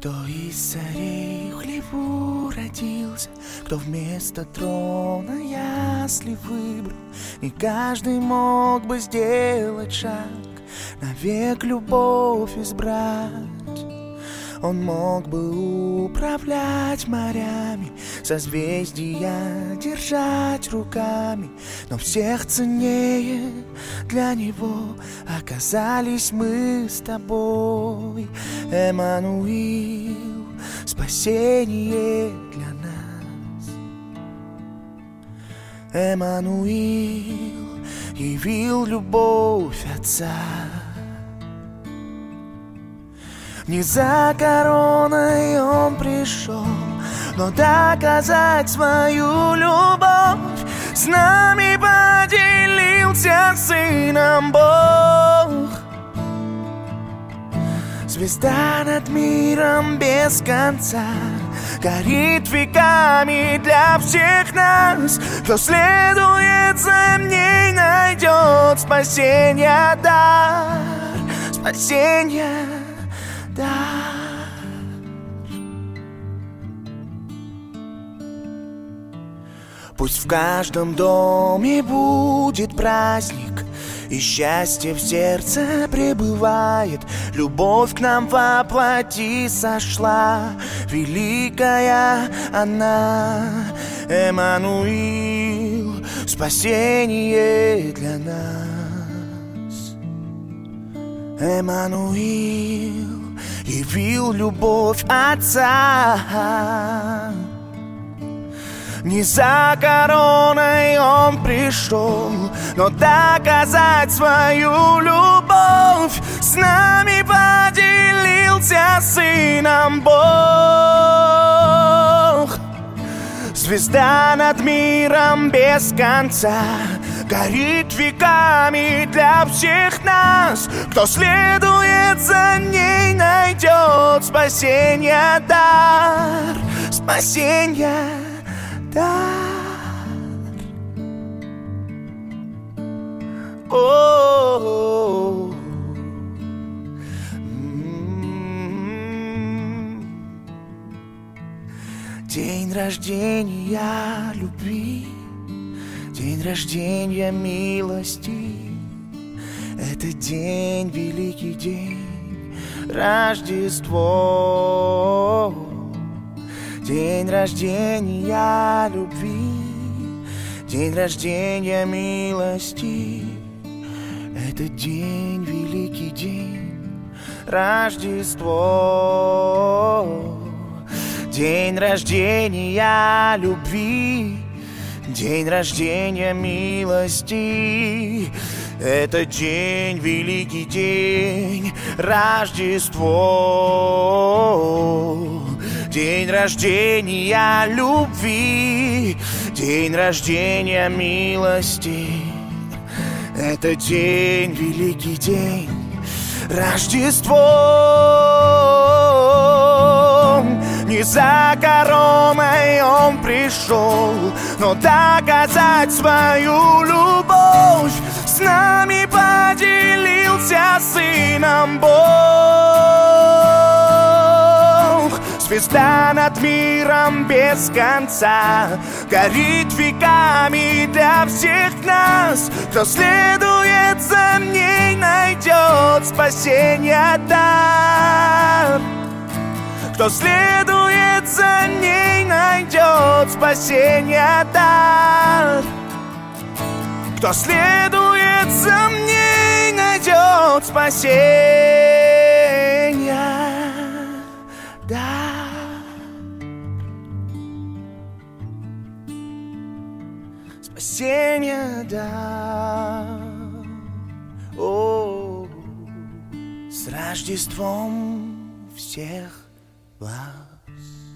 Кто из царей в хлебу родился, кто вместо трона ясли выбрал. Не каждый мог бы сделать шаг, навек любовь избрать. Он мог бы управлять морями, созвездия держать руками, но всех ценнее для него оказались мы с тобой. Эммануил, спасение для нас. Эммануил явил любовь Отца. Не за короной он пришел, но доказать свою любовь. С нами поделился Сыном Бог. Звезда над миром без конца горит веками для всех нас. Кто следует за ней, найдет спасение дар. Спасение дар. Пусть в каждом доме будет праздник, и счастье в сердце пребывает. Любовь к нам воплоти сошла, великая она. Эммануил, спасение для нас. Эммануил явил любовь Отца. Не за короной он пришел, но доказать свою любовь. С нами поделился Сыном Бог. Звезда над миром без конца горит веками для всех нас. Кто следует за ней, найдет спасение дар. Спасение дар. О-о-о. День рождения любви, день рождения милости. Это день, великий день, Рождество. День рождения любви, день рождения милости. Это день, великий день, Рождество. День рождения любви, день рождения милости. Это день, великий день, Рождество. День рождения любви, день рождения милости. Это день, великий день, Рождество. Не за короной он пришел, но доказать свою любовь. С нами поделился Сыном Бог. Звезда над миром без конца горит веками для всех нас. Кто следует за ней, найдет спасение дар. Кто следует за ней, найдет спасение дар. Кто следует за ней, найдет спасение дар. Спасение дар. О, с Рождеством всех вас.